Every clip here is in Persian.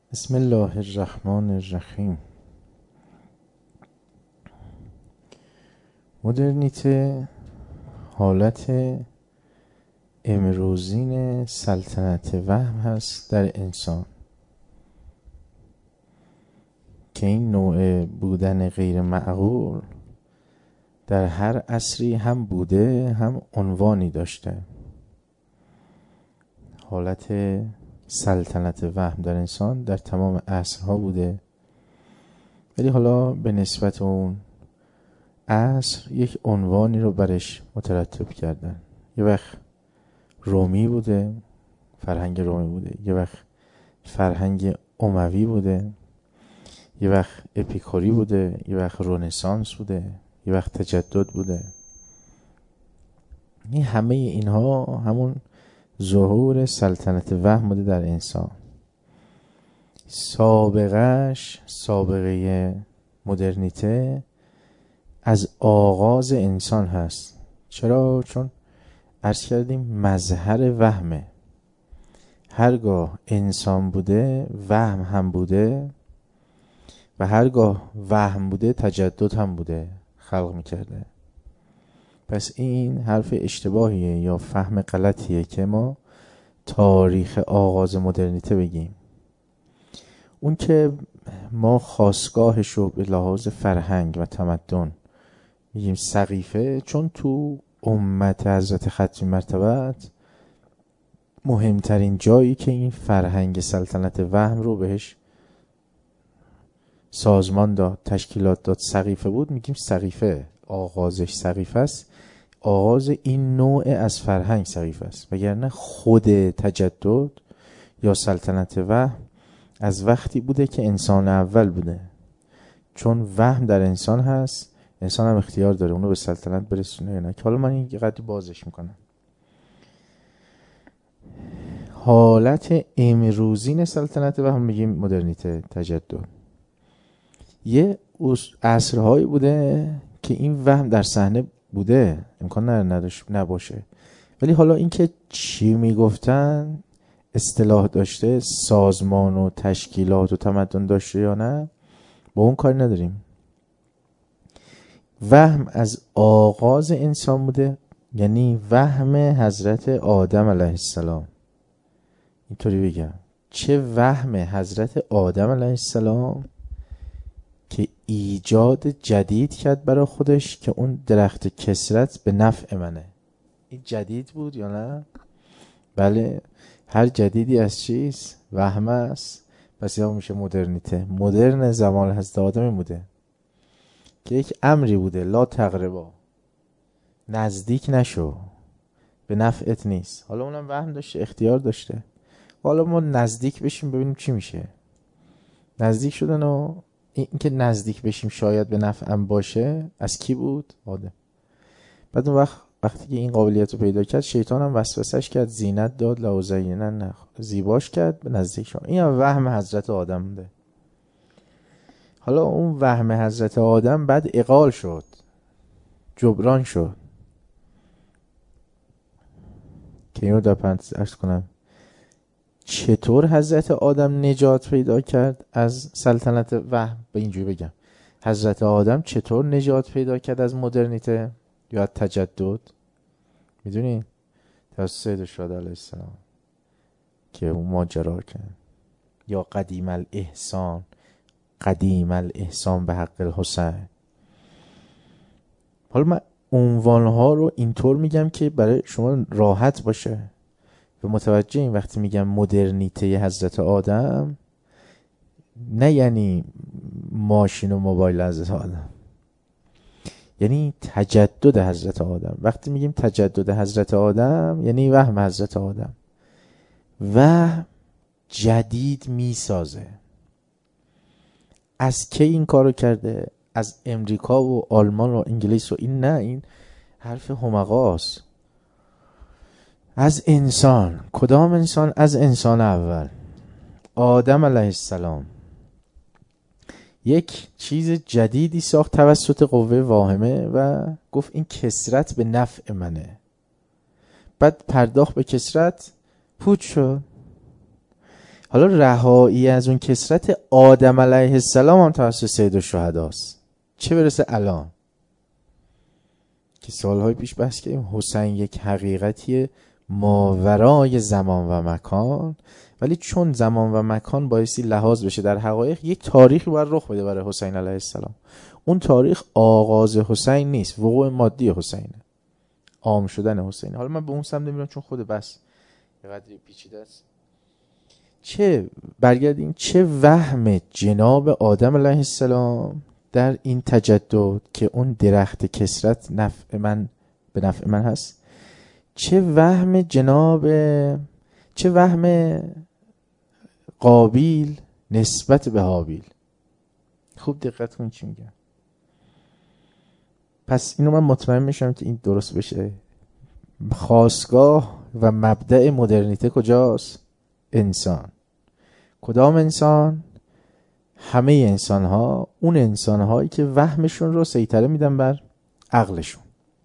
بسم الله الرحمن الرحیم. مدرنیته حالت امروزین سلطنت وهم هست در انسان که این نوع بودن غیر معقول در هر عصری هم بوده هم عنوانی داشته. حالت سلطنت وهم در انسان در تمام عصرها بوده، ولی حالا به نسبت اون عصر یک عنوانی رو برش مترتب کردن. یه وقت رومی بوده، فرهنگ رومی بوده، یه وقت فرهنگ اموی بوده، یه وقت اپیکوری بوده، یه وقت رنسانس بوده، یه وقت تجدد بوده. این همه اینها همون ظهور سلطنت وهم بوده در انسان. سابقه مدرنیته از آغاز انسان هست. چرا؟ چون عرض کردیم مظهر وهمه. هرگاه انسان بوده وهم هم بوده و هرگاه وهم بوده تجدد هم بوده، خلق میکرده. پس این حرف اشتباهیه یا فهم غلطیه که ما تاریخ آغاز مدرنیته بگیم. اون که ما خاستگاهش رو به لحاظ فرهنگ و تمدن میگیم سقیفه، چون تو امت حضرت ختمی مرتبت مهمترین جایی که این فرهنگ سلطنت وهم رو بهش سازمان داد، تشکیلات داد، سقیفه بود، میگیم سقیفه. آغازش سقیفه است، آغاز این نوع از فرهنگ سقیفه است. وگرنه خود تجدد یا سلطنت وهم از وقتی بوده که انسان اول بوده، چون وهم در انسان هست، انسان هم اختیار داره اونو به سلطنت برسونه یا نه، که حالا من این قدری بازش میکنم. حالت امروزین سلطنت وهم میگیم مدرنیته، تجدد. یه عصرهایی بوده که این وهم در صحنه بوده، امکان نباشه، ولی حالا اینکه چی میگفتن، اصطلاح داشته، سازمان و تشکیلات و تمدن داشته یا نه، با اون کاری نداریم. وهم از آغاز انسان بوده، یعنی وهم حضرت آدم علیه السلام. اینطوری بگم، چه وهم حضرت آدم علیه السلام که ایجاد جدید کرد برای خودش که اون درخت کثرت به نفع منه. این جدید بود یا نه؟ بله، هر جدیدی از چیز؟ وهم است. پس یا میشه مدرنیته. مدرن زمان حضرت آدم بوده که یک امری بوده، لا تقربا، نزدیک نشو، به نفعت نیست. حالا اونم وهم داشته، اختیار داشته. حالا ما نزدیک بشیم ببینیم چی میشه. نزدیک شدن و این که نزدیک بشیم شاید به نفعم باشه، از کی بود؟ آدم. بعد اون وقتی که این قابلیت رو پیدا کرد، شیطان هم وسوسش کرد، زینت داد، لوزینن، زیباش کرد، به نزدیک شد. این هم وهم حضرت آدم بوده. حالا اون وهم حضرت آدم بعد اقال شد، جبران شد. که اینو در پرانتز عرض کنم، چطور حضرت آدم نجات پیدا کرد از سلطنت وهم؟ به اینجوری بگم، حضرت آدم چطور نجات پیدا کرد از مدرنیته یا تجدد؟ میدونین؟ توسط سید الشهدا علیه السلام که اون ماجرا کرد. یا قدیم الاحسان به حق الحسین. حالا من عنوانها رو اینطور میگم که برای شما راحت باشه و متوجه این. وقتی میگم مدرنیته حضرت آدم، نه یعنی ماشین و موبایل حضرت آدم، یعنی تجدد حضرت آدم. وقتی میگیم تجدد حضرت آدم یعنی وهم حضرت آدم و جدید میسازه. از کی این کارو کرده؟ از امریکا و آلمان و انگلیس و این؟ نه، این حرف همقاست. از انسان. کدام انسان؟ از انسان اول، آدم علیه السلام. یک چیز جدیدی ساخت توسط قوه واهمه و گفت این کثرت به نفع منه. بعد پرداخت به کثرت، پوچ شد. حالا رهایی از اون کثرت آدم علیه السلام هم توسط سید الشهداست، چه برسه الان که سالهای پیش بحث کردیم حسین یک حقیقتی ماورای زمان و مکان، ولی چون زمان و مکان بایستی لحاظ بشه در حقایق، یک تاریخی باید رخ بده برای حسین علیه السلام. اون تاریخ آغاز حسین نیست، وقوع مادی حسینه، عام شدن حسینه. حالا من به اون سمت نمیرم چون خود بس یه قدری پیچیده است. چه برگردیم چه وهم جناب آدم علیه السلام در این تجدد که اون درخت کثرت نفع من به نفع من هست، چه وهم قابیل نسبت به هابیل. خوب دقت کن چی میگم. پس اینو من مطمئن میشم که این درست بشه. خاستگاه و مبدأ مدرنیته کجاست؟ انسان. کدام انسان؟ همه انسان ها، اون انسان هایی که وهمشون رو سیطره میدن بر عقلشون.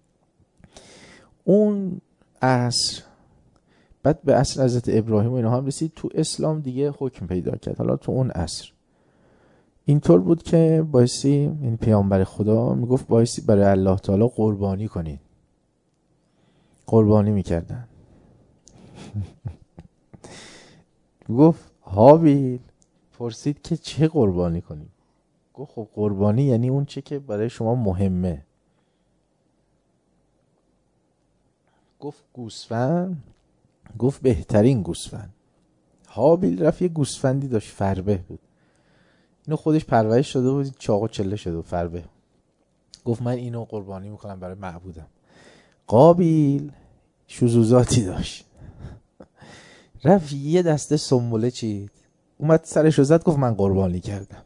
اون عصر بعد به عصر حضرت ابراهیم و اینا هم رسید، تو اسلام دیگه حکم پیدا کرد. حالا تو اون عصر اینطور بود که بایستی، یعنی پیامبر خدا میگفت بایستی برای الله تعالی قربانی کنید. قربانی میکردن. گفت هابیل پرسید که چه قربانی کنیم؟ گفت خب قربانی یعنی اون چه که برای شما مهمه. گفت گوسفند. گفت بهترین گوسفند. هابیل رفت یه گوسفندی داشت، فربه بود، اینو خودش پرورش داده بود، چاق و چله شده و فربه. گفت من اینو قربانی میکنم برای معبودم. قابیل شذوذاتی داشت، رفت یه دسته سنبله چید، اومد سرش رو زد، گفت من قربانی کردم.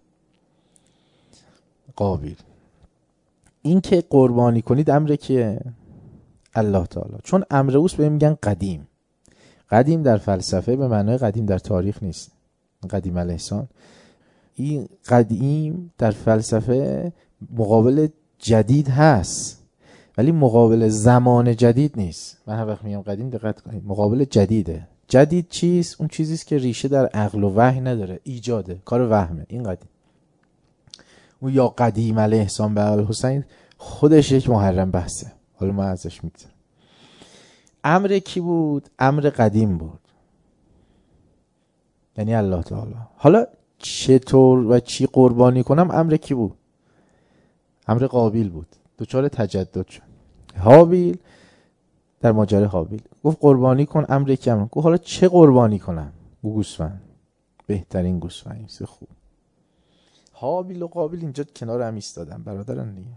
قابیل. این که قربانی کنید امر کیه؟ الله تعالی. چون امر اوست بهم میگن قدیم. قدیم در فلسفه به معنای قدیم در تاریخ نیست، قدیم الاحسان. این قدیم در فلسفه مقابل جدید هست، ولی مقابل زمان جدید نیست. من هر وقت میگم قدیم دقت کنید، مقابل جدیده. جدید چیست؟ اون چیزیست که ریشه در عقل و وحی نداره، ایجاده، کار وهمه. این قدیم. اون یا قدیم الاحسان به الحسین خودش یک محرم بحثه، حالا ما ازش میگذارم. امر کی بود؟ امر قدیم بود، یعنی الله تعالی. حالا چطور و چی قربانی کنم امر کی بود؟ امر قابیل بود، دچار تجدد شد. هابیل در ماجرای هابیل گفت قربانی کن، امر کی؟ امر. گفت حالا چه قربانی کنم؟ گوسفند، بهترین گوسفند. خوب. هابیل و قابیل اینجا کنار هم ایستادن، برادران دیگه.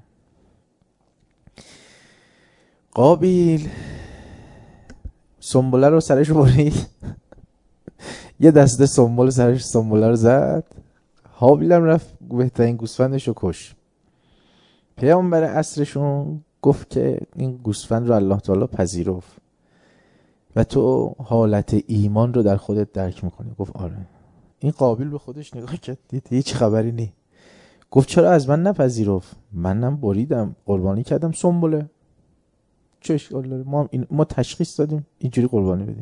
قابیل سنبله رو سرش برید، یه دسته سنبله سرش سنبله رو زد. هابیل هم رفت بهترین گوسفندش رو کش. پیامبر عصرشون گفت که این گوسفند رو الله تعالی پذیرفت و تو حالت ایمان رو در خودت درک میکنی. گفت آره. این قابیل به خودش نگاه کرد، دید هیچ خبری نی. گفت چرا از من نپذیرفت؟ منم بریدم، قربانی کردم سنبله، چه اشکال داره؟ ما تشخیص دادیم اینجوری قربانی بدیم.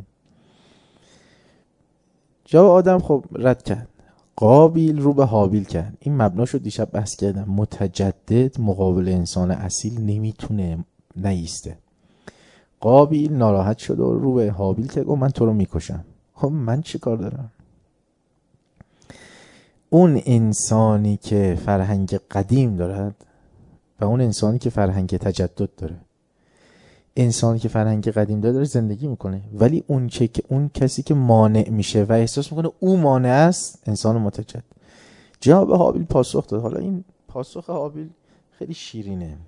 جواب آدم خب رد کرد. قابیل رو به هابیل کرد. این مبناشو دیشب بحث کردم. متجدد مقابل انسان اصیل نمیتونه نیسته. قابیل ناراحت شد و رو به هابیل کرد، گفت من تو رو میکشم. خب من چی کار دارم؟ اون انسانی که فرهنگ قدیم دارد و اون انسانی که فرهنگ تجدد داره، انسانی که فرهنگ قدیم داره زندگی میکنه، ولی اون کسی که مانع میشه و احساس میکنه او مانع است، انسان متجدد. جواب هابیل پاسخ داد. حالا این پاسخ هابیل خیلی شیرینه.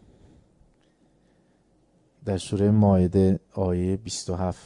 در سوره مائده آیه 27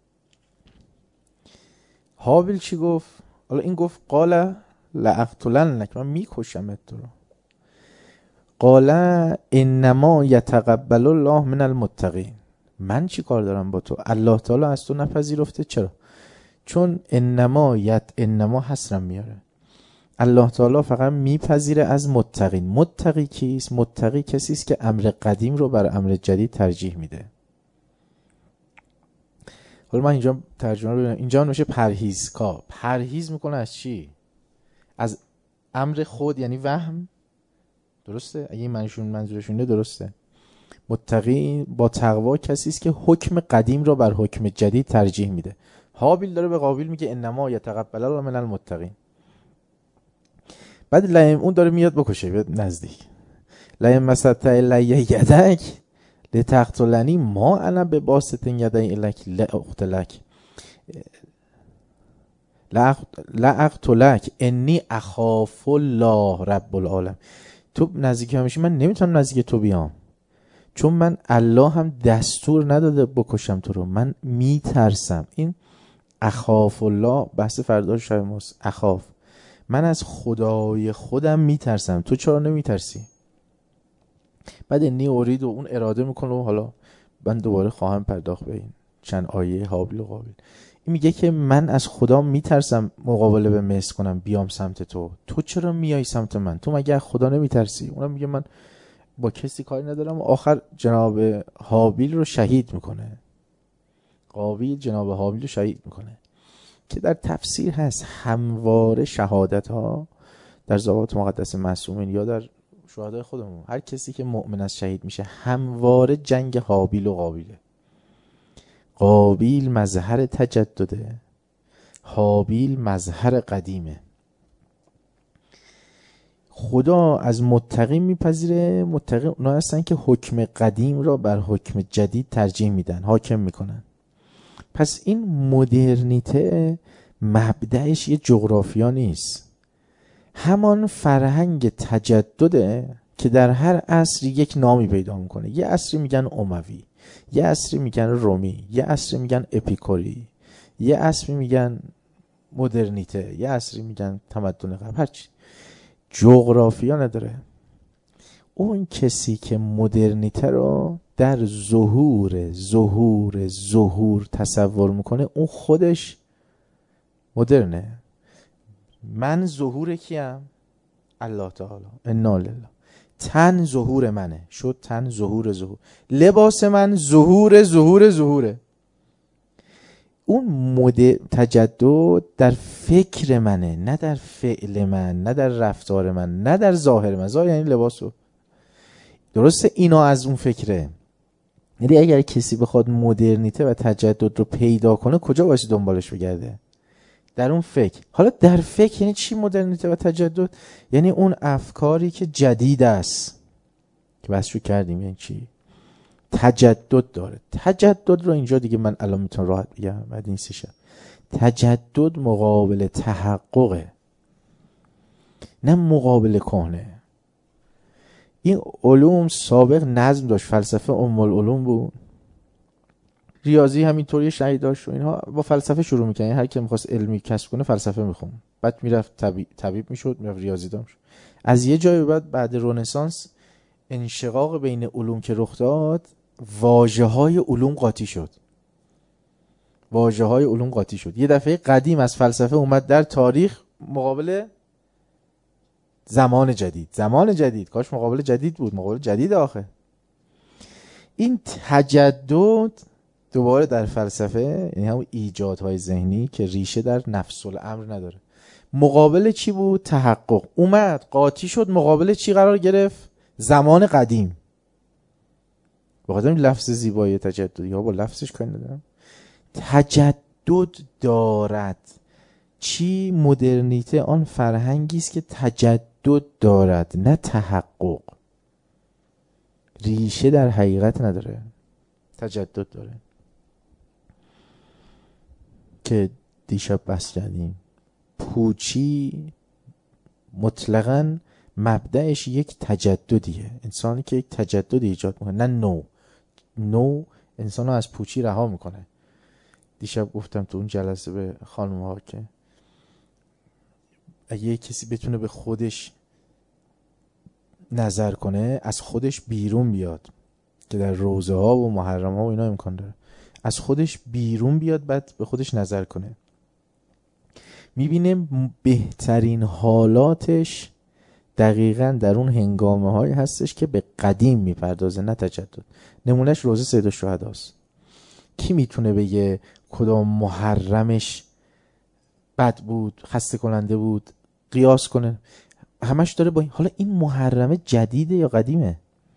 هابیل چی گفت؟ حالا این گفت قال لاقتلنک، من میکشمت تو رو. قال انما یتقبل الله من المتقین، من چی کار دارم با تو؟ الله تعالی از تو نپذیرفته. چرا؟ چون انما حسرم میاره. الله تعالی فقط میپذیره از متقین. متقی کیست؟ متقی کسی است که امر قدیم رو بر امر جدید ترجیح میده. حالا من اینجا ترجمه رو ببینم. اینجا نوشه پرهیزکار. پرهیز میکنه از چی؟ از امر خود، یعنی وهم. درسته؟ اگه این منظورشونه درسته. متقی با تقوا کسی است که حکم قدیم را بر حکم جدید ترجیح میده. هابیل داره به قابیل میگه انما یتقبل الله من المتقین. بعد لایم اون داره میاد بکشه، بیاد نزدیک. لایم مسطع الی یدک لتقتلنی ما انا به باسط یدی الک لاقتلک لاقتلک انی اخاف الله رب العالم. تو نزدیک میشی، من نمیتونم نزدیک تو بیام، چون من الله هم دستور نداده بکشم تو رو، من میترسم. این اخاف الله بحث فردا شب ماست. اخاف، من از خدای خودم میترسم، تو چرا نمیترسی؟ بعد انی اورید و اون اراده میکنه و حالا من دوباره خواهم پرداخت به این چند آیه هابیل و قابیل. این میگه که من از خدا میترسم مقابله به مصر کنم بیام سمت تو، تو چرا میای سمت من؟ تو مگه از خدا نمیترسی؟ اونم میگه من با کسی کاری ندارم و آخر جناب هابیل رو شهید میکنه. قابیل جناب هابیل رو شهید میکنه که در تفسیر هست همواره شهادت ها در ذوات مقدس معصومین یا در شهدای خودمون، هر کسی که مؤمن از شهید میشه همواره جنگ هابیل و قابیله. قابیل مظهر تجدده، هابیل مظهر قدیمه. خدا از متقین میپذیره. متقین اونا هستن که حکم قدیم را بر حکم جدید ترجیح میدن، حاکم میکنن. پس این مدرنیته مبدأش یه جغرافیا نیست، همان فرهنگ تجدده که در هر عصر یک نامی پیدا میکنه. یه عصری میگن اموی، یه عصری میگن رومی، یه عصری میگن اپیکوری، یه عصری میگن مدرنیته، یه عصری میگن تمدن قبل. هرچی جغرافیا نداره. اون کسی که مدرنیته رو در ظهور تصور میکنه، اون خودش مدرنه. من ظهور کیم؟ الله تعالی. انا لله. تن ظهور منه، شد تن ظهور. لباس من ظهوره. اون تجدد در فکر منه، نه در فعل من، نه در رفتار من، نه در ظاهر من. ظاهر یعنی لباسو. درسته اینا از اون فکره. یعنی اگر کسی بخواد مدرنیته و تجدد رو پیدا کنه، کجا باشه دنبالش بگرده؟ در اون فکر. حالا در فکر یعنی چی مدرنیته و تجدد؟ یعنی اون افکاری که جدید است که بحث رو کردیم. یعنی چی؟ تجدد داره. تجدد رو اینجا دیگه من الان میتونم راحت بگم، بعد این سه شب. تجدد مقابل تحققه، نه مقابل کهنه. این علوم سابق نظم داشت، فلسفه ام العلوم بود، ریاضی همینطوری شهید داشت و اینها با فلسفه شروع میکنه. هر کی میخواست علمی کسب کنه فلسفه میخون، بعد میرفت طبیب میشد، میرفت ریاضیدان میشد. از یه جای بعد رنسانس انشقاق بین علوم که رخ داد، واژه‌های علوم قاطی شد. یه دفعه قدیم از فلسفه اومد در تاریخ مقابل زمان جدید. کاش مقابل جدید بود، مقابل جدید آخه. این تجدد دوباره در فلسفه یعنی همون ایجادهای ذهنی که ریشه در نفس الامر نداره. مقابل چی بود؟ تحقق. اومد قاطی شد، مقابل چی قرار گرفت؟ زمان قدیم. بخاطر این لفظ زیبایی تجددی ها با لفظش کاری ندارم. تجدد دارد. چی؟ مدرنیته آن فرهنگی است که تجدد دارد، نه تحقق. ریشه در حقیقت نداره، تجدد داره. که دیشب بحث کردیم، پوچی مطلقاً مبدأش یک تجددیه. انسانی که یک تجدد ایجاد میکنه، نه نو انسان رو از پوچی رها میکنه. دیشب گفتم تو اون جلسه به خانم ها که اگه کسی بتونه به خودش نظر کنه، از خودش بیرون بیاد، که در روزه ها و محرم ها و اینا امکان داره، از خودش بیرون بیاد بعد به خودش نظر کنه، میبینه بهترین حالاتش دقیقاً در اون هنگامه هایی هستش که به قدیم میپردازه، نه تجدد. نمونهش روزه سید الشهداست کی میتونه بگه کدام محرمش بد بود، خسته کننده بود، قیاس کنه؟ همش داره با این. حالا این محرمه جدیده یا قدیمه؟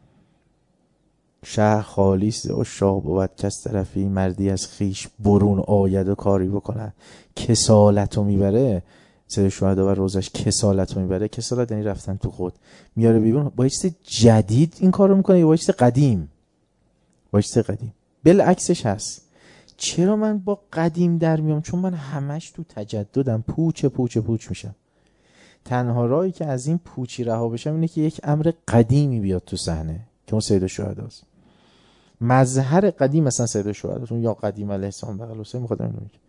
شهر خالیست عشاق بود کس طرفی، مردی از خیش برون آید و کاری بکنه. کسالتو میبره، سید شهدا و روزش کسالتو میبره. کسالت یعنی رفتن تو خود، میاره بیرون. با چیز جدید این کارو میکنه یا با چیز قدیم؟ با چیز قدیم. بالعکسش هست. چرا من با قدیم در میام؟ چون من همش تو تجددم، پوچ میشم. تنها راهی که از این پوچی رها بشم اینه که یک امر قدیمی بیاد تو صحنه که اون سید شهداست. مظهر قدیم مثلا سید شهداست، اون یا قدیم علیه السلام بغل حسین. میخوادم اینو میگم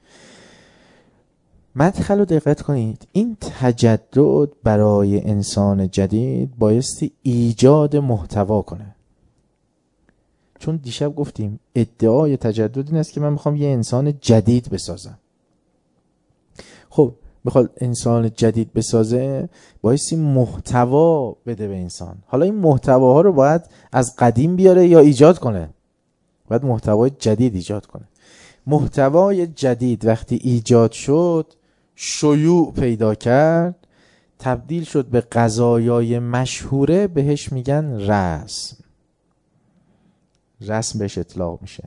مدخل رو دقت کنید. این تجدد برای انسان جدید بایستی ایجاد محتوا کنه. چون دیشب گفتیم ادعای تجدد این است که من میخوام یه انسان جدید بسازم. خب بخواد انسان جدید بسازه بایستی محتوا بده به انسان. حالا این محتواها رو باید از قدیم بیاره یا ایجاد کنه؟ باید محتوای جدید ایجاد کنه. محتوای جدید وقتی ایجاد شد، شیوع پیدا کرد، تبدیل شد به قضایای مشهوره، بهش میگن رسم. رسم بهش اطلاق میشه.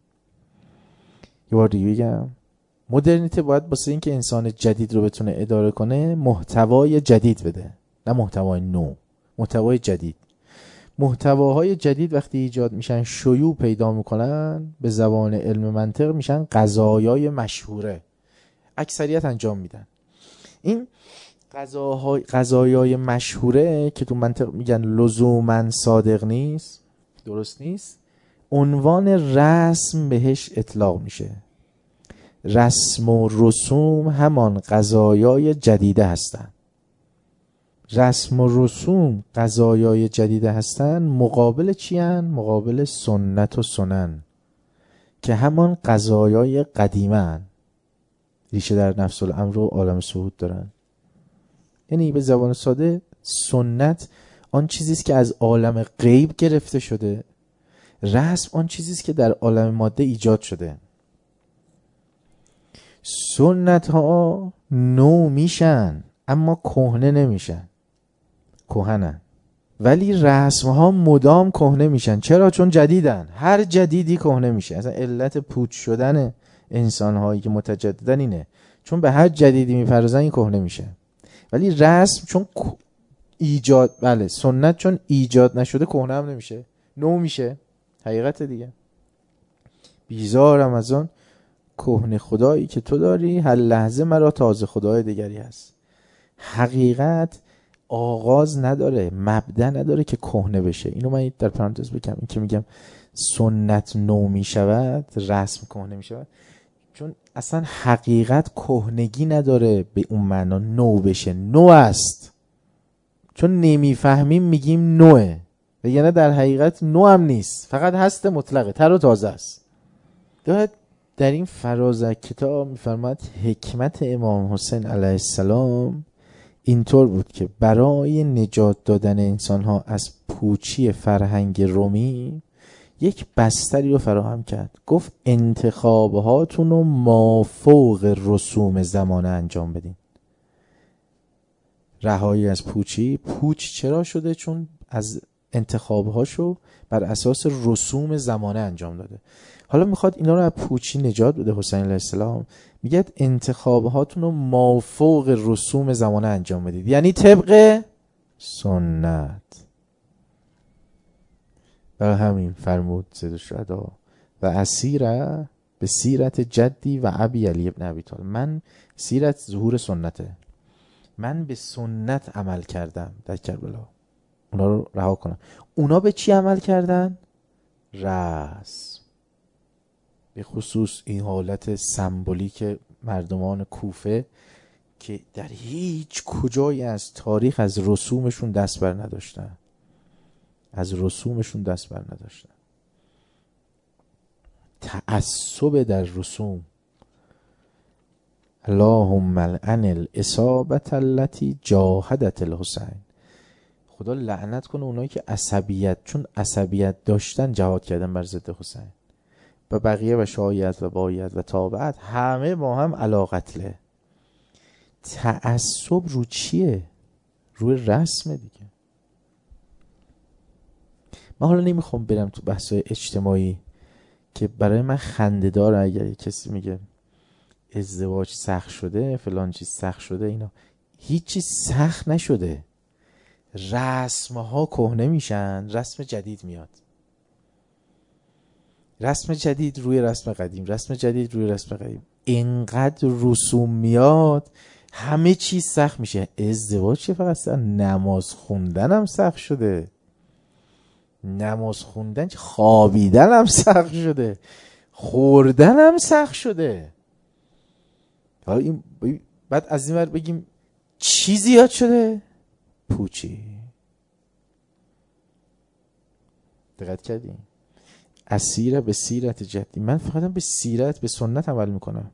یه بار دیگه بگم، مدرنیته باید واسه این که انسان جدید رو بتونه اداره کنه محتوای جدید بده، نه محتوای نو، محتوای جدید. محتواهای جدید وقتی ایجاد میشن، شیوع پیدا میکنن، به زبان علم منطق میشن قضایای مشهوره. اکثریت انجام میدن. این قضایای مشهوره که تو منطق میگن لزوماً صادق نیست، درست نیست، عنوان رسم بهش اطلاق میشه. رسم و رسوم همان قضایای جدیده هستن. رسم و رسوم قضایای جدیده هستن. مقابل چی هن؟ مقابل سنت و سنن که همان قضایای قدیمه هن. ریشه در نفس الامر و عالم صعود دارن. یعنی به زبان ساده سنت آن چیزیست که از عالم غیب گرفته شده، رسم آن چیزیست که در عالم ماده ایجاد شده. سنت ها نو میشن اما کهنه نمیشن، کهنن. ولی رسم ها مدام کهنه میشن. چرا؟ چون جدیدن. هر جدیدی کهنه میشه. اصلا علت پوچ شدن انسان هایی که متجددن اینه، چون به هر جدیدی میپردازن این کهنه میشه. ولی رسم چون سنت چون ایجاد نشده کهنه هم نمیشه، نو میشه. حقیقت دیگه. بیزارم از آن کهنه خدایی که تو داری، هر لحظه مرا تازه خدای دیگری هست. حقیقت آغاز نداره، مبدأ نداره که کهنه بشه. اینو من در پرانتز بگم، این که میگم سنت نو میشود، رسم کهنه میشود، چون اصلا حقیقت کهنگی نداره به اون معنا نو بشه. نو است، چون نمیفهمیم میگیم نوه، یعنی در حقیقت نو هم نیست، فقط هست مطلقه، تر و تازه است. در این فرازک کتاب میفرماد حکمت امام حسین علیه السلام اینطور بود که برای نجات دادن انسانها از پوچی فرهنگ رومی یک بستری رو فراهم کرد. گفت انتخابهاتون رو مافوق رسوم زمانه انجام بدین. رهایی از پوچی. پوچ چرا شده؟ چون از انتخابهاشو بر اساس رسوم زمانه انجام داده. حالا میخواد اینا رو از پوچی نجات بده. حسین علیه السلام میگه انتخابهاتون رو مافوق رسوم زمانه انجام بدید، یعنی طبق سنت. برای همین فرمود سید الشهدا و اسیره به سیرت جدی و ابی علی ابن ابی طالب. من سیرت ظهور سنته، من به سنت عمل کردم در کربلا. اونا رو رها کنم. اونا به چی عمل کردن؟ رسم. به خصوص این حالت سمبولیک مردمان کوفه که در هیچ کجایی از تاریخ از رسومشون دست بر نداشتن. تعصب در رسوم. اللهم لعن الاصابة التي جاهدت الحسین. خدا لعنت کنه اونایی که چون عصبیت داشتن جهاد کردن بر ضد حسین. و بقیه و شایعت و بایعت و تابعت همه با هم علاقتله. تعصب رو چیه؟ روی رسم دیگه. من حالا نمیخوام برم تو بحث‌های اجتماعی که برای من خنده داره اگر کسی میگه ازدواج سخت شده، فلان چیز سخت شده. اینا هیچ چیز سخت نشده. رسم‌ها کهنه میشن، رسم جدید میاد. رسم جدید روی رسم قدیم، رسم جدید روی رسم قدیم. اینقدر رسوم میاد همه چیز سخت میشه. ازدواج چه فقط نماز خوندن هم سخت شده. نماز خوندن، خوابیدن هم سخت شده، خوردن هم سخت شده. حالا این بعد از این ور بگیم چی زیاد شده؟ پوچی. دقت کردیم؟ اسیر به سیرت جدی. من فقط به سیرت، به سنت عمل میکنم.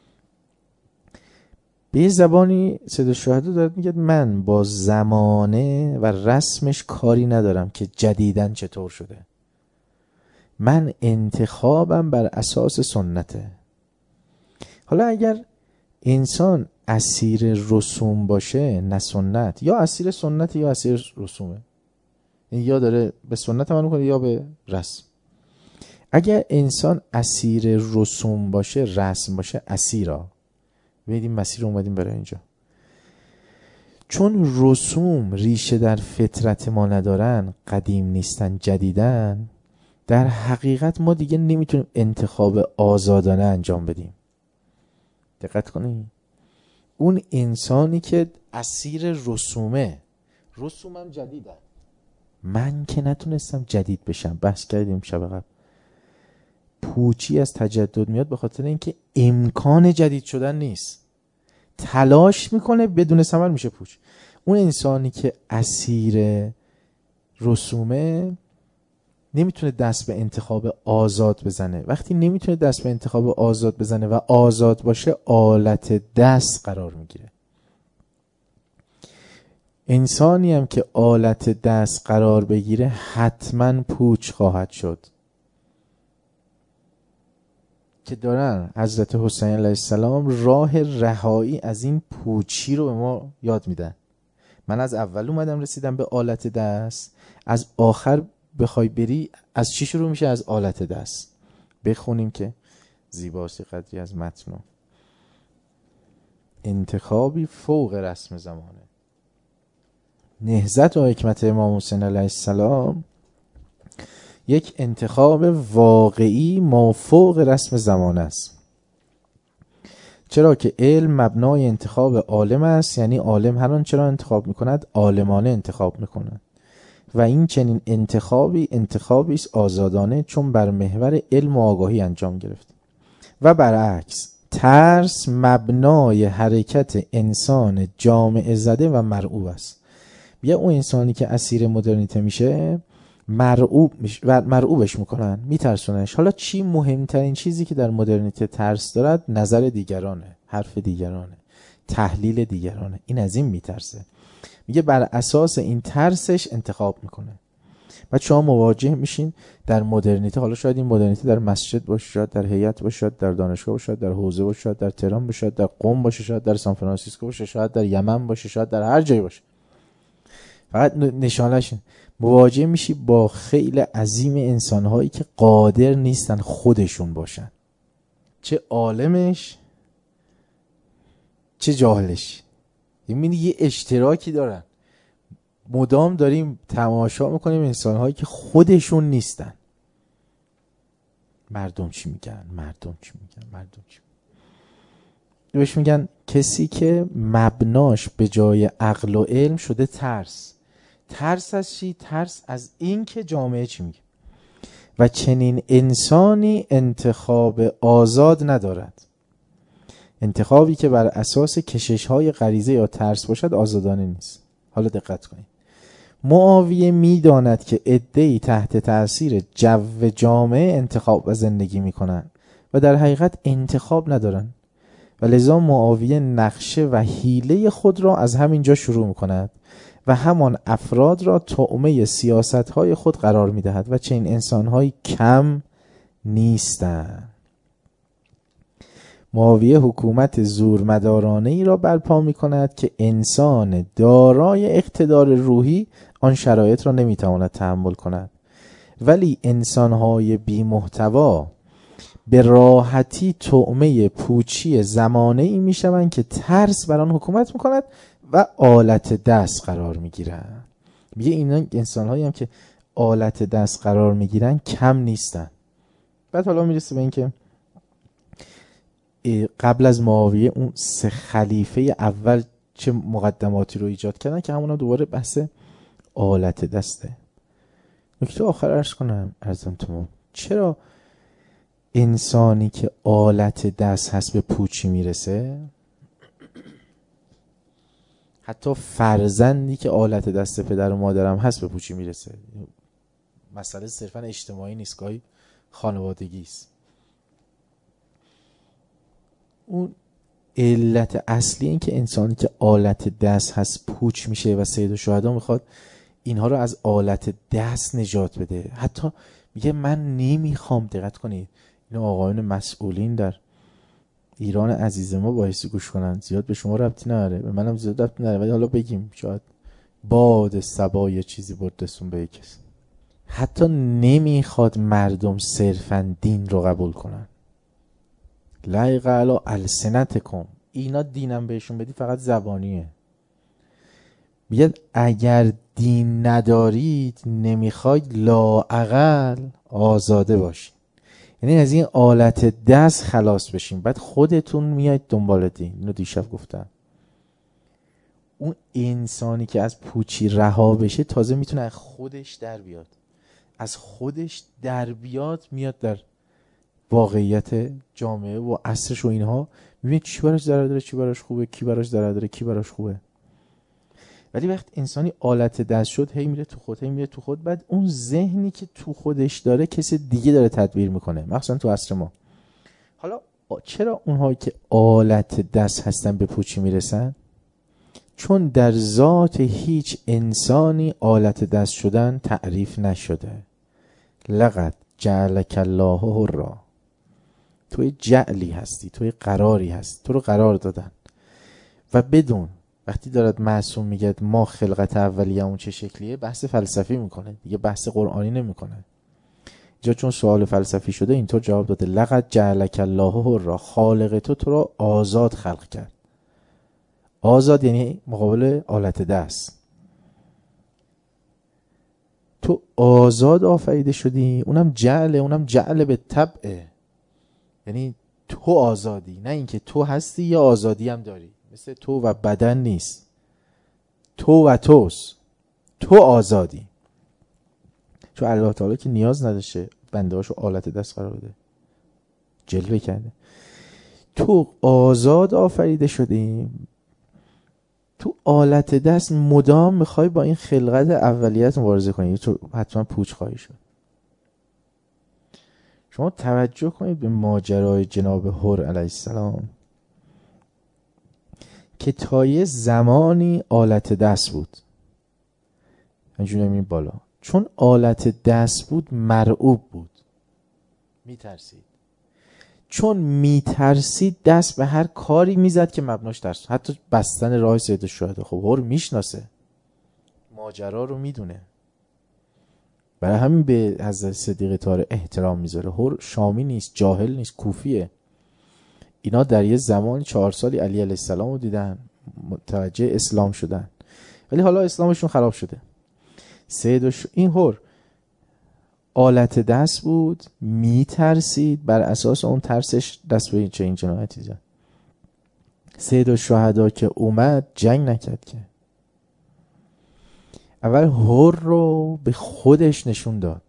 به زبانی سید الشهدا دارد میگه من با زمانه و رسمش کاری ندارم که جدیدن چطور شده. من انتخابم بر اساس سنته. حالا اگر انسان اسیر رسوم باشه، نه سنت، یا اسیر سنت یا اسیر رسومه، یا داره به سنت عمل میکنه یا به رسم. اگر انسان اسیر رسوم باشه، رسم باشه، اسیرا ببینیم مسیر اومدیم برای اینجا. چون رسوم ریشه در فطرت ما ندارن، قدیم نیستن، جدیدن، در حقیقت ما دیگه نمیتونیم انتخاب آزادانه انجام بدیم. دقت کنید، اون انسانی که اسیر رسومه، رسومم جدیدن، من که نتونستم جدید بشم. بحث کردیم شب قبل. پوچی از تجدد میاد به خاطر اینکه امکان جدید شدن نیست. تلاش میکنه بدون ثمر میشه پوچ. اون انسانی که اسیر رسومه نمیتونه دست به انتخاب آزاد بزنه. وقتی نمیتونه دست به انتخاب آزاد بزنه و آزاد باشه، آلت دست قرار میگیره. انسانی هم که آلت دست قرار بگیره حتما پوچ خواهد شد. که دارن حضرت حسین علیه السلام راه رهایی از این پوچی رو به ما یاد میدن. من از اول اومدم رسیدم به آلت دست، از آخر بخوای بری از چی شروع میشه؟ از آلت دست. بخونیم که زیباست قدری از متن. انتخابی فوق رسم زمانه. نهضت و حکمت امام حسین علیه السلام یک انتخاب واقعی مافوق رسم زمان است. چرا که علم مبنای انتخاب عالم است، یعنی عالم هر آنچه را انتخاب میکند عالمانه انتخاب میکند و این چنین انتخابی است آزادانه، چون بر محور علم و آگاهی انجام گرفت. و برعکس ترس مبنای حرکت انسان جامعه زده و مرعوب است. بیا اون انسانی که اسیر مدرنیته میشه مرعوبش میکنن، میترسونش. حالا چی مهمترین چیزی که در مدرنیته ترس دارد؟ نظر دیگرانه، حرف دیگرانه، تحلیل دیگرانه. این از این میترسه. میگه بر اساس این ترسش انتخاب میکنه. بعد شما مواجه میشین در مدرنیته. حالا شاید این مدرنیته در مسجد باشه، شاید در هیئت باشه، شاید در دانشگاه باشه، شاید در حوزه باشه، شاید در تهران باشه، شاید در قم باشه، شاید در سان فرانسیسکو باشه، شاید در یمن باشه، شاید در هر جایی باشه. فقط نشانش مواجه میشی با خیلی عظیم انسانهایی که قادر نیستن خودشون باشن، چه عالمش چه جاهلش. یعنی یه اشتراکی دارن. مدام داریم تماشا میکنیم انسانهایی که خودشون نیستن. مردم چی میگن؟ بهش میگن کسی که مبناش به جای عقل و علم شده ترس. ترس از چی؟ ترس از این که جامعه چی میگه. و چنین انسانی انتخاب آزاد ندارد. انتخابی که بر اساس کشش‌های غریزه یا ترس باشد آزادانه نیست. حالا دقت کنید. معاویه میداند که عده‌ای تحت تأثیر جو جامعه انتخاب و زندگی میکنند و در حقیقت انتخاب ندارند و لذا معاویه نقشه و حیله خود را از همین جا شروع میکند و همان افراد را طعمه سیاست‌های خود قرار میدهد و چنین انسان‌های کم نیستند. معاویه حکومت زورمدارانه ای را برپا می کند که انسان دارای اقتدار روحی آن شرایط را نمی تواند تحمل کند، ولی انسانهای بی محتوا به راحتی طعمه پوچی زمانه ای می شوند که ترس بر آن حکومت می کند و آلت دست قرار می گیرند. میگه اینا انسانهایی هم که آلت دست قرار می گیرند کم نیستن. بعد حالا میرسه به این که قبل از معاویه اون 3 خلیفه اول چه مقدماتی رو ایجاد کردن که همونا دوباره بحث آلت دسته. نکته آخر عرض کنم ارزمتون، چرا انسانی که آلت دست هست به پوچی میرسه؟ حتی فرزندی که آلت دست پدر و مادرم هست به پوچی میرسه. مسئله صرفا اجتماعی نیست، گاهی خانوادگی است. اون علت اصلی این که انسانی که آلت دست هست پوچ میشه و سید الشهدا میخواد اینها رو از آلت دست نجات بده. حتی میگه من نمیخوام، دقت کنید این آقایون مسئولین در ایران عزیز ما بایستی گوش کنن، زیاد به شما ربطی نداره، به منم زیاد ربطی نداره، ولی حالا بگیم شاید باد صبا یه چیزی بردستون به کسی. حتی نمیخواد مردم صرفا دین رو قبول کنن. لایق علی السنتکم، اینا دینم بهشون بدی فقط زبانیه. میگه اگر دین ندارید نمیخواید لااقل آزاده باشید، یعنی از این آلت دست خلاص بشین، بعد خودتون میاید دنبال دین. اینو دیشب گفتم. اون انسانی که از پوچی رها بشه تازه میتونه از خودش در بیاد. از خودش در بیاد میاد در واقعیت جامعه و عصرش و اینها، میبینید چی براش ضرر داره، چی براش خوبه، کی براش ضرر داره، کی براش خوبه. ولی وقت انسانی آلت دست شد، هی میره تو خود، هی میره تو خود، بعد اون ذهنی که تو خودش داره کسی دیگه داره تدبیر میکنه، مخصوصا تو عصر ما. حالا چرا اونهایی که آلت دست هستن به پوچی میرسن؟ چون در ذات هیچ انسانی آلت دست شدن تعریف نشده. لقد جعلک الله حرا، توی جعلی هستی، توی قراری هستی، تو رو قرار دادن. و بدون وقتی دارد معصوم میگه ما خلقت اولیه اون چه شکلیه، بحث فلسفی میکنه دیگه، بحث قرآنی نمیکنه. اینجا چون سوال فلسفی شده اینطور جواب داده لقد جعلک الله حرا، خالق تو رو آزاد خلق کرد. آزاد یعنی مقابل آلت دست. تو آزاد آفریده شدی، اونم جعل به طبعه، یعنی تو آزادی، نه اینکه تو هستی یا آزادی هم داری. مثل تو و بدن نیست، تو و توست، تو آزادی. چون الله تعالی که نیاز نداشته بنده هاشو آلت دست قرار بده، جلوه کرده. تو آزاد آفریده شدی، تو آلت دست مدام میخوای با این خلقت اولیت مبارزه کنی، تو حتما پوچ خواهی شد. شما توجه کنید به ماجرای جناب هور علیه السلام که تا یه زمانی آلت دست بود. اینجوری نمیم بالا، چون آلت دست بود مرعوب بود، میترسید. چون میترسید دست به هر کاری میزد که مبناش ترس، حتی بستن راه سید الشهدا. خب هور میشناسه ماجرا رو، میدونه، برای همین به حضرت صدیق طاهر احترام میذاره. هور شامی نیست، جاهل نیست، کوفیه. اینا در یه زمان 4 سالی علی علیه السلام رو دیدن، متوجه اسلام شدن، ولی حالا اسلامشون خراب شده. این هور آلت دست بود، میترسید، بر اساس اون ترسش دست به این جنایتی زد. سید الشهدا که اومد جنگ نکرد که، اول هور رو به خودش نشون داد.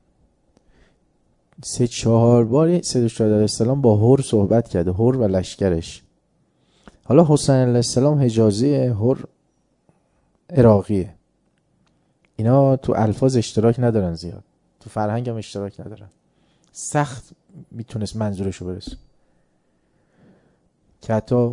3-4 بار سید الشهدا علیه السلام با هور صحبت کرده، هور و لشکرش. حالا حسین علیه السلام حجازی، هور عراقیه. اینا تو الفاظ اشتراک ندارن زیاد، تو فرهنگ هم اشتراک ندارن. سخت میتونست منظورشو برسه که حتی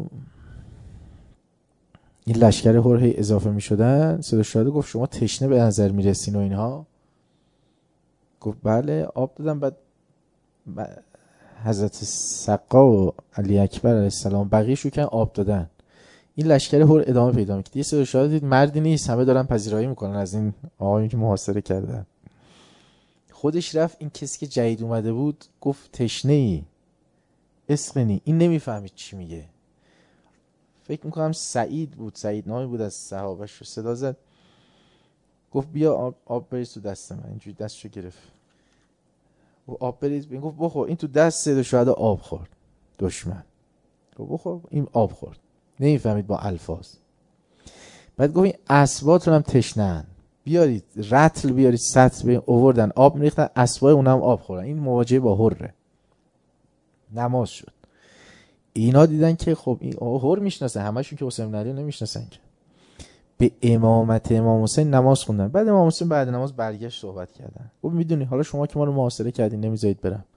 این لشکر هور هی اضافه میشدن. سید الشهدا گفت شما تشنه به نظر میرسین و اینها. گفت بله، آب دادم. بعد حضرت سقا و علی اکبر علیه السلام بقیه شو کردن آب دادن. این لشکر هور ادامه پیدا میکنه. یه سری شهدا دید مردی نیست، همه دارن پذیرایی میکنن از این آقایی که محاصره کردن. خودش رفت، این کسی که جدید اومده بود گفت تشنه ای اسقنی. این نمیفهمید چی میگه. فکر میکنم سعید بود، سعید نامی بود از صحابه، شو صدا زد گفت بیا آب بریز تو دست من. اینجوری دستشو گرفت و آب بریز. این گفت بخور. این تو دست سید شهدا آب خورد. دشمن گفت بخور. این آب خورد. نمیفهمید با الفاظ. بعد گفت این اسباتون هم تشنه‌اند، بیارید رطل، بیارید سطل. بیارید آوردن آب میریختن، اسبای اونم آب خوردن. این مواجهه با هره. نماز شد. اینا دیدن که خب این هر میشناسه، همشون که حسین بن علی نمیشناسن که. به امامت امام حسین نماز خوندن. بعد امام حسین بعد نماز برگشت صحبت کردن. گفت میدونی حالا شما که ما رو محاصره کردین نمیذارید برم،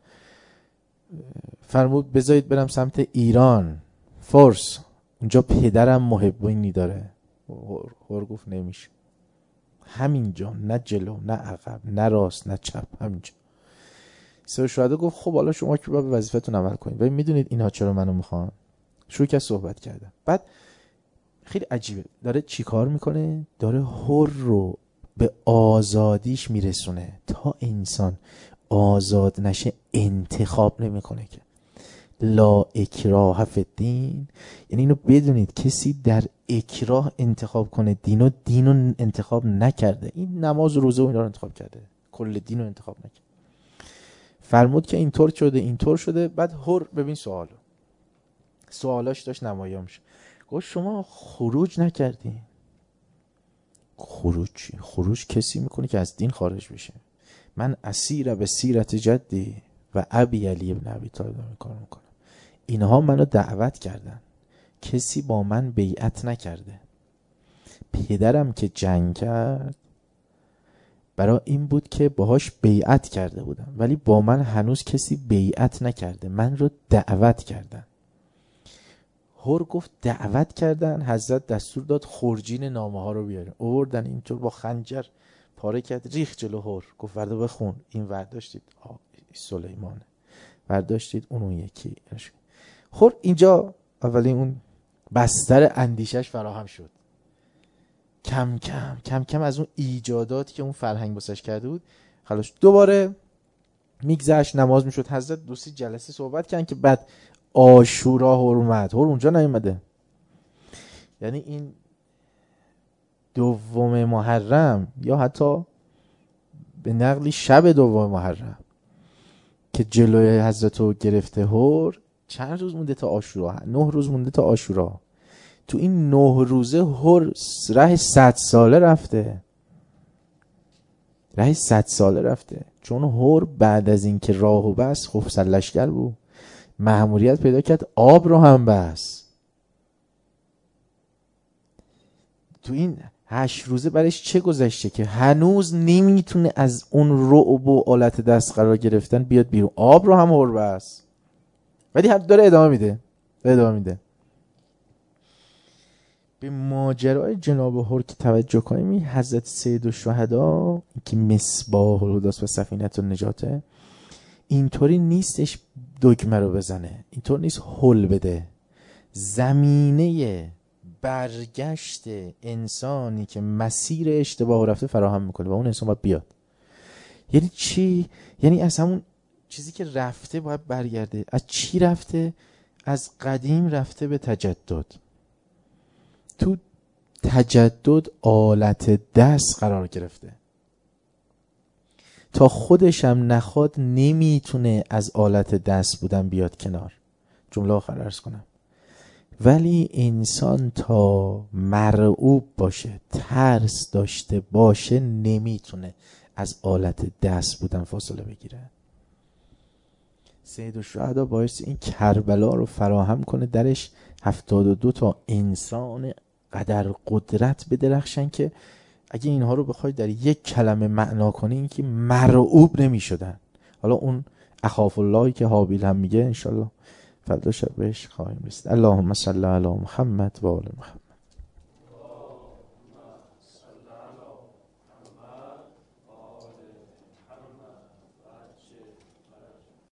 فرمود بذارید برم سمت ایران، فارس، اونجا پدرم محبینی داره. هر گفت نمیشه، همینجا، نه جلو نه عقب نه راست نه چپ، همینجا. سید شهدا گفت خب حالا شما که باید به وظیفتون عمل کنید. ولی میدونید اینها چرا منو میخوان؟ شروع کرد صحبت کردن. بعد خیلی عجیبه، داره چی کار میکنه؟ داره هر رو به آزادیش میرسونه. تا انسان آزاد نشه انتخاب نمیکنه که. لا اکراه فی الدین، یعنی اینو بدونید کسی در اکراه انتخاب کنه دینو انتخاب نکرده. این نماز و روزه و اینا رو انتخاب کرده، کل دینو انتخاب نکرده. فرمود که اینطور شده اینطور شده. بعد هر ببین سوالاش داشت نمایان میشه. گفت شما خروج نکردین. خروج چی؟ خروج کسی میکنه که از دین خارج بشه. من اسیر به سیرت جدی و ابی علی ابن ابی طالب میکنم. اینها منو دعوت کردن، کسی با من بیعت نکرده. پدرم که جنگ کرد برای این بود که باهاش بیعت کرده بودم، ولی با من هنوز کسی بیعت نکرده، من رو دعوت کردن. هر گفت دعوت کردن، حضرت دستور داد خورجین نامه ها رو بیارن. آوردن اینطور با خنجر پاره کرد، ریخ جلو هر. گفت ورده بخون. این ورداشتید سلیمانه، ورداشتید اون یکی. هر اینجا اولی اون بستر اندیشش فراهم شد. کم کم از اون ایجاداتی که اون فرهنگ بسش کرده بود خلاص. دوباره میگذشت، نماز میشد. حضرت 2-3 جلسه صحبت کردن که بعد عاشورا حرمت. هر اونجا نیومده. یعنی این 2 محرم یا حتی به نقلی شب 2 محرم که جلوی حضرت رو گرفته هر، چند روز مونده تا عاشورا؟ 9 روز مونده تا عاشورا. تو این 9 روزه هر ره 100 ساله رفته. ره 100 ساله رفته. چون هر بعد از این که راهو بس، خب سرلشکر بود، مأموریت پیدا کرد آب رو هم بس. تو این 8 روزه برایش چه گذشته که هنوز نمیتونه از اون رعب و آلت دست قرار گرفتن بیاد بیرون. آب رو هم هر بس، ولی هم داره ادامه میده. به ماجرای جناب هر که توجه کنیم، این حضرت سید الشهدا که مصباح الهدی و سفینه النجاته، اینطوری نیستش دگمه رو بزنه، اینطور نیست هل بده. زمینه برگشت انسانی که مسیر اشتباه رفته فراهم میکنه و اون انسان باید بیاد. یعنی چی؟ یعنی از همون چیزی که رفته باید برگرده. از چی رفته؟ از قدیم رفته به تجدد. تو تجدد آلت دست قرار گرفته، تا خودش هم نخواد نمیتونه از آلت دست بودن بیاد کنار. جمله آخر عرض کنم. ولی انسان تا مرعوب باشه، ترس داشته باشه، نمیتونه از آلت دست بودن فاصله بگیره. سید الشهدا باعث این کربلا رو فراهم کنه، درش 72 تا انسان قدر قدرت بدرخشن که اگه اینها رو بخوای در یک کلمه معنا کنی، این که مرعوب نمی شدن. حالا اون اخاف اللهی که حابیل هم میگه انشالله فردا شب بهش خواهیم رسید. اللهم صل علی محمد و آل محمد.